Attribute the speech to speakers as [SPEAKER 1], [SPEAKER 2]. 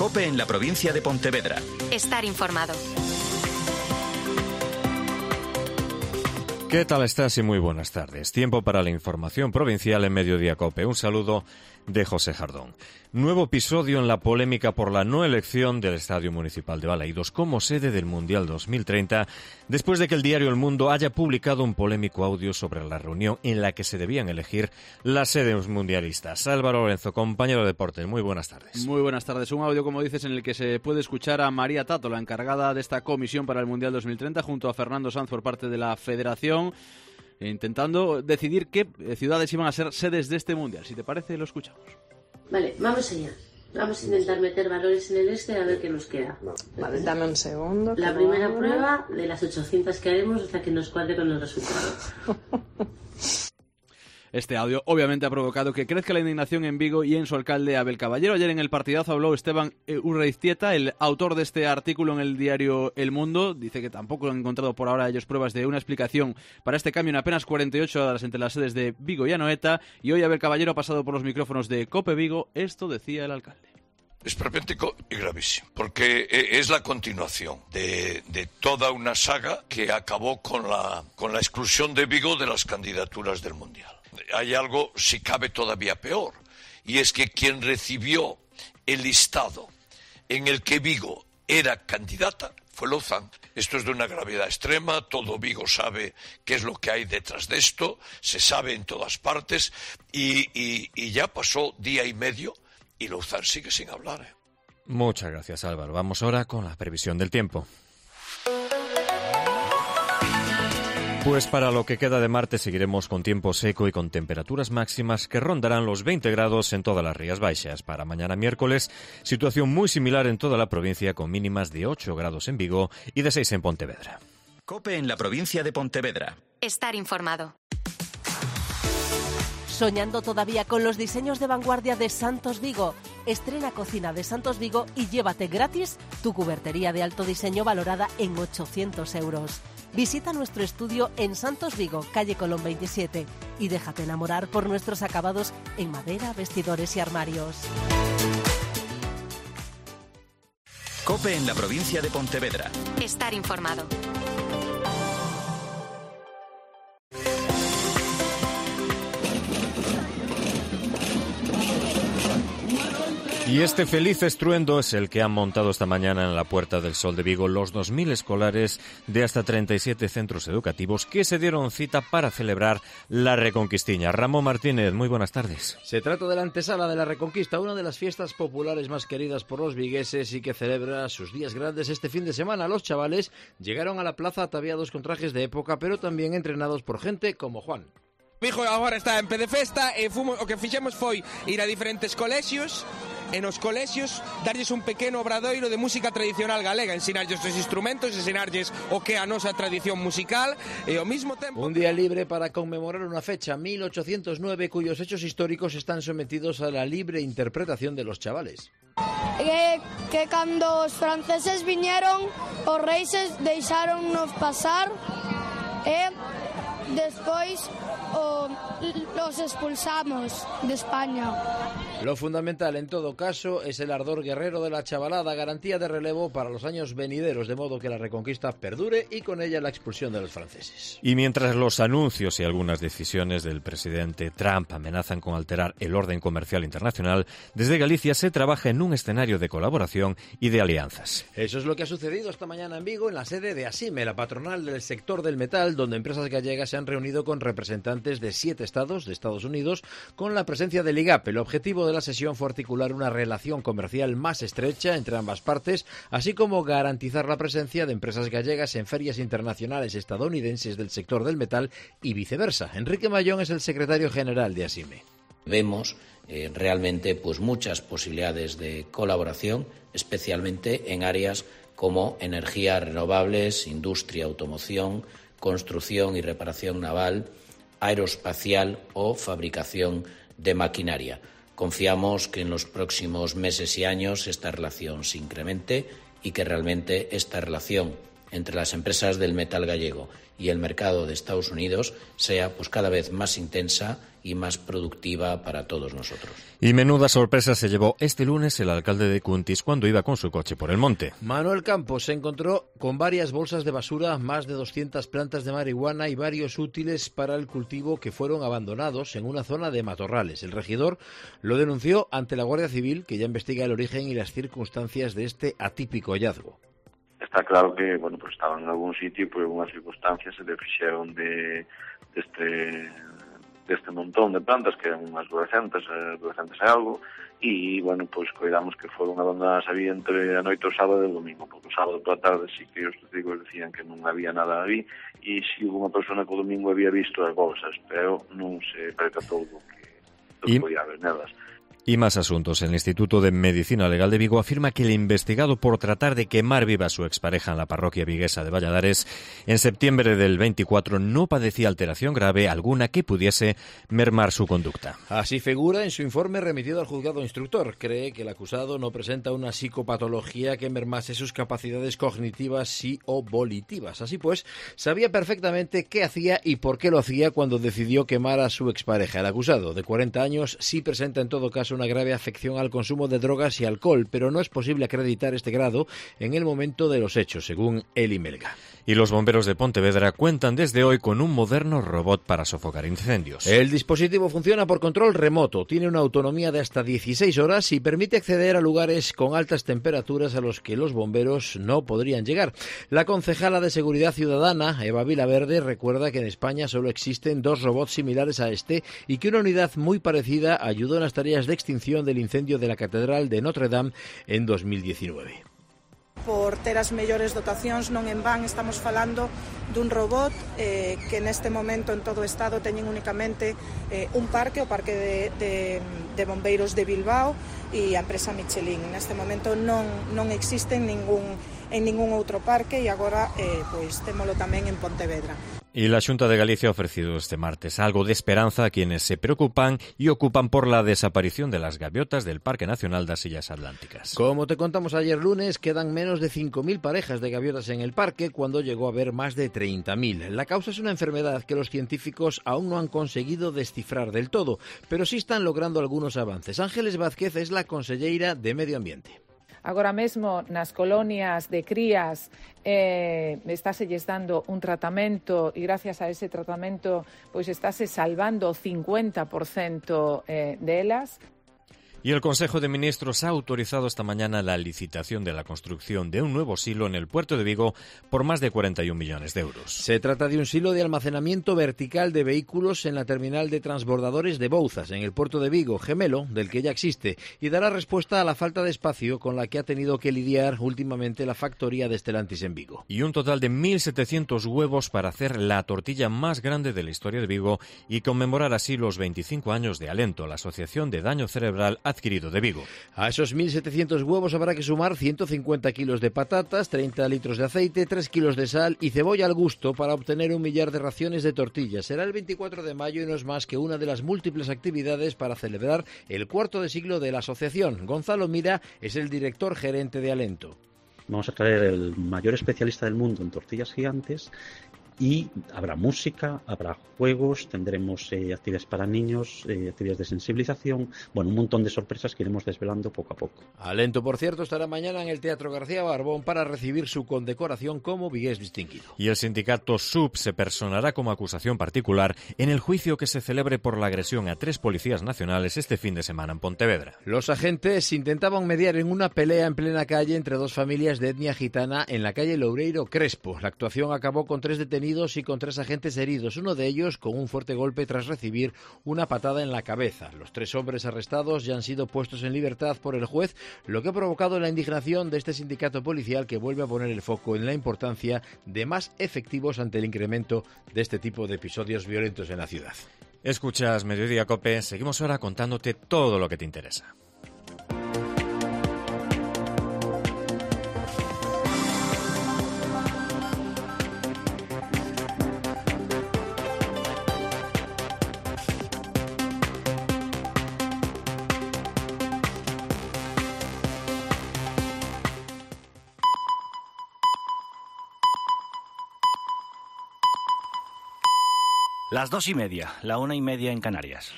[SPEAKER 1] COPE en la provincia de Pontevedra.
[SPEAKER 2] Estar informado.
[SPEAKER 3] ¿Qué tal estás? Y muy buenas tardes. Tiempo para la información provincial en Mediodía COPE. Un saludo de José Jardón. Nuevo episodio en la polémica por la no elección del Estadio Municipal de Balaídos como sede del Mundial 2030, después de que el diario El Mundo haya publicado un polémico audio sobre la reunión en la que se debían elegir las sedes mundialistas. Álvaro Lorenzo, compañero de deportes, muy buenas tardes.
[SPEAKER 4] Muy buenas tardes. Un audio, como dices, en el que se puede escuchar a María Tato, la encargada de esta comisión para el Mundial 2030, junto a Fernando Sanz por parte de la Federación, intentando decidir qué ciudades iban a ser sedes de este Mundial. Si te parece, lo escuchamos.
[SPEAKER 5] Vale, vamos allá. Vamos a intentar meter valores en el a ver qué nos queda.
[SPEAKER 6] Vale, dame un segundo.
[SPEAKER 5] La primera prueba de las 800 que haremos hasta que nos cuadre con el resultado.
[SPEAKER 4] Este audio obviamente ha provocado que crezca la indignación en Vigo y en su alcalde Abel Caballero. Ayer en el partidazo habló Esteban Urreiztieta, el autor de este artículo en el diario El Mundo. Dice que tampoco han encontrado por ahora ellos pruebas de una explicación para este cambio en apenas 48 horas entre las sedes de Vigo y Anoeta. Y hoy Abel Caballero ha pasado por los micrófonos de COPE Vigo. Esto decía el alcalde.
[SPEAKER 7] Es esperpéntico y gravísimo, porque es la continuación de toda una saga que acabó con la exclusión de Vigo de las candidaturas del Mundial. Hay algo, si cabe, todavía peor, y es que quien recibió el listado en el que Vigo era candidata fue Louzán. Esto es de una gravedad extrema, todo Vigo sabe qué es lo que hay detrás de esto, se sabe en todas partes, y ya pasó día y medio y Louzán sigue sin hablar.
[SPEAKER 3] Muchas gracias, Álvaro. Vamos ahora con la previsión del tiempo. Pues para lo que queda de martes seguiremos con tiempo seco y con temperaturas máximas que rondarán los 20 grados en todas las Rías Baixas. Para mañana miércoles, situación muy similar en toda la provincia con mínimas de 8 grados en Vigo y de 6 en Pontevedra.
[SPEAKER 1] COPE en la provincia de Pontevedra.
[SPEAKER 2] Estar informado.
[SPEAKER 8] ¿Soñando todavía con los diseños de vanguardia de Santos Vigo? Estrena Cocina de Santos Vigo y llévate gratis tu cubertería de alto diseño valorada en 800 euros. Visita nuestro estudio en Santos Vigo, calle Colón 27, y déjate enamorar por nuestros acabados en madera, vestidores y armarios.
[SPEAKER 1] COPE en la provincia de Pontevedra.
[SPEAKER 2] Estar informado.
[SPEAKER 3] Y este feliz estruendo es el que han montado esta mañana en la Puerta del Sol de Vigo los 2.000 escolares de hasta 37 centros educativos que se dieron cita para celebrar la Reconquistiña. Ramón Martínez, muy buenas tardes.
[SPEAKER 9] Se trata de la antesala de la Reconquista, una de las fiestas populares más queridas por los vigueses y que celebra sus días grandes este fin de semana. Los chavales llegaron a la plaza ataviados con trajes de época, pero también entrenados por gente como Juan.
[SPEAKER 10] Mi hijo agora está en pé de festa e o que fixemos foi ir a diferentes colexios e nos colexios darlles un pequeno obradoiro de música tradicional galega, ensinarlles os instrumentos, ensinarlles o que é a nosa tradición musical e ao mesmo tempo...
[SPEAKER 9] Un día libre para conmemorar unha fecha, 1809, cuyos hechos históricos están sometidos a la libre interpretación de los chavales.
[SPEAKER 11] Que cando os franceses viñeron, os reis deixáronnos pasar e despois los expulsamos de España.
[SPEAKER 9] Lo fundamental en todo caso es el ardor guerrero de la chavalada, garantía de relevo para los años venideros, de modo que la Reconquista perdure y con ella la expulsión de los franceses.
[SPEAKER 3] Y mientras los anuncios y algunas decisiones del presidente Trump amenazan con alterar el orden comercial internacional, desde Galicia se trabaja en un escenario de colaboración y de alianzas.
[SPEAKER 9] Eso es lo que ha sucedido esta mañana en Vigo, en la sede de ASIME, la patronal del sector del metal, donde empresas gallegas se han reunido con representantes de 7 estados de Estados Unidos con la presencia del IGAP. El objetivo de la sesión fue articular una relación comercial más estrecha entre ambas partes, así como garantizar la presencia de empresas gallegas en ferias internacionales estadounidenses del sector del metal y viceversa. Enrique Mayón es el secretario general de ASIME.
[SPEAKER 12] Vemos realmente pues muchas posibilidades de colaboración, especialmente en áreas como energías renovables, industria, automoción, construcción y reparación naval, aeroespacial o fabricación de maquinaria. Confiamos que en los próximos meses y años esta relación se incremente y que realmente esta relación entre las empresas del metal gallego y el mercado de Estados Unidos sea pues cada vez más intensa y más productiva para todos nosotros.
[SPEAKER 3] Y menuda sorpresa se llevó este lunes el alcalde de Cuntis cuando iba con su coche por el monte.
[SPEAKER 9] Manuel Campos se encontró con varias bolsas de basura, más de 200 plantas de marihuana y varios útiles para el cultivo que fueron abandonados en una zona de matorrales. El regidor lo denunció ante la Guardia Civil, que ya investiga el origen y las circunstancias de este atípico hallazgo.
[SPEAKER 13] Está claro que, bueno, pues estaban en algún sitio y por algunas circunstancias se desfixeron de este montón de plantas que eran unhas adolescentes a algo, e, bueno, pues coidamos que foron abandonadas aí entre a noite do sábado e o domingo, porque o sábado pola tarde sí que os testigos decían que non había nada aí, e si hubo unha persona que o domingo había visto as bolsas, pero non se percatou do que podía haber nelas.
[SPEAKER 3] Y más asuntos. El Instituto de Medicina Legal de Vigo afirma que el investigado por tratar de quemar viva a su expareja en la parroquia viguesa de Valladares en septiembre del 24 no padecía alteración grave alguna que pudiese mermar su conducta.
[SPEAKER 9] Así figura en su informe remitido al juzgado instructor. Cree que el acusado no presenta una psicopatología que mermase sus capacidades cognitivas y o volitivas. Así pues, sabía perfectamente qué hacía y por qué lo hacía cuando decidió quemar a su expareja. El acusado, de 40 años, sí presenta en todo caso una grave afección al consumo de drogas y alcohol, pero no es posible acreditar este grado en el momento de los hechos, según Eli Melga.
[SPEAKER 3] Y los bomberos de Pontevedra cuentan desde hoy con un moderno robot para sofocar incendios.
[SPEAKER 9] El dispositivo funciona por control remoto, tiene una autonomía de hasta 16 horas y permite acceder a lugares con altas temperaturas a los que los bomberos no podrían llegar. La concejala de Seguridad Ciudadana, Eva Vilaverde, recuerda que en España solo existen 2 robots similares a este y que una unidad muy parecida ayudó en las tareas de extinción del incendio de la Catedral de Notre Dame en 2019.
[SPEAKER 14] Por ter as mellores dotacións, non en van estamos falando dun robot que neste momento en todo o Estado teñen únicamente un parque, o parque de bombeiros de Bilbao e a empresa Michelin. Neste momento non existe en ningún outro parque e agora pois témolo tamén en Pontevedra.
[SPEAKER 3] Y la Xunta de Galicia ha ofrecido este martes algo de esperanza a quienes se preocupan y ocupan por la desaparición de las gaviotas del Parque Nacional das Illas Atlánticas.
[SPEAKER 9] Como te contamos ayer lunes, quedan menos de 5.000 parejas de gaviotas en el parque cuando llegó a haber más de 30.000. La causa es una enfermedad que los científicos aún no han conseguido descifrar del todo, pero sí están logrando algunos avances. Ángeles Vázquez es la conselleira de Medio Ambiente.
[SPEAKER 15] Agora mesmo nas colonias de crías estáselles dando un tratamento e gracias a ese tratamento pois estáse salvando o 50% delas.
[SPEAKER 3] Y el Consejo de Ministros ha autorizado esta mañana la licitación de la construcción de un nuevo silo en el puerto de Vigo por más de 41 millones de euros.
[SPEAKER 9] Se trata de un silo de almacenamiento vertical de vehículos en la terminal de transbordadores de Bouzas, en el puerto de Vigo, gemelo del que ya existe, y dará respuesta a la falta de espacio con la que ha tenido que lidiar últimamente la factoría de Stellantis en Vigo.
[SPEAKER 3] Y un total de 1.700 huevos para hacer la tortilla más grande de la historia de Vigo y conmemorar así los 25 años de Alento, la Asociación de Daño Cerebral adquirido de Vigo.
[SPEAKER 9] A esos 1.700 huevos habrá que sumar 150 kilos de patatas, 30 litros de aceite, 3 kilos de sal y cebolla al gusto para obtener 1 millar de raciones de tortillas. Será el 24 de mayo y no es más que una de las múltiples actividades para celebrar el cuarto de siglo de la asociación. Gonzalo Mira es el director gerente de Alento.
[SPEAKER 16] Vamos a traer el mayor especialista del mundo en tortillas gigantes. Y habrá música, habrá juegos, tendremos actividades para niños, actividades de sensibilización, bueno, un montón de sorpresas que iremos desvelando poco a poco.
[SPEAKER 9] Alento, por cierto, estará mañana en el Teatro García Barbón para recibir su condecoración como vigués distinguido.
[SPEAKER 3] Y el sindicato SUB se personará como acusación particular en el juicio que se celebre por la agresión a 3 policías nacionales este fin de semana en Pontevedra.
[SPEAKER 9] Los agentes intentaban mediar en una pelea en plena calle entre 2 familias de etnia gitana en la calle Loureiro Crespo. La actuación acabó con 3 detenidos y con 3 agentes heridos, uno de ellos con un fuerte golpe tras recibir una patada en la cabeza. Los 3 hombres arrestados ya han sido puestos en libertad por el juez, lo que ha provocado la indignación de este sindicato policial que vuelve a poner el foco en la importancia de más efectivos ante el incremento de este tipo de episodios violentos en la ciudad.
[SPEAKER 3] Escuchas Mediodía COPE, seguimos ahora contándote todo lo que te interesa.
[SPEAKER 1] Las 2:30, la 1:30 en Canarias.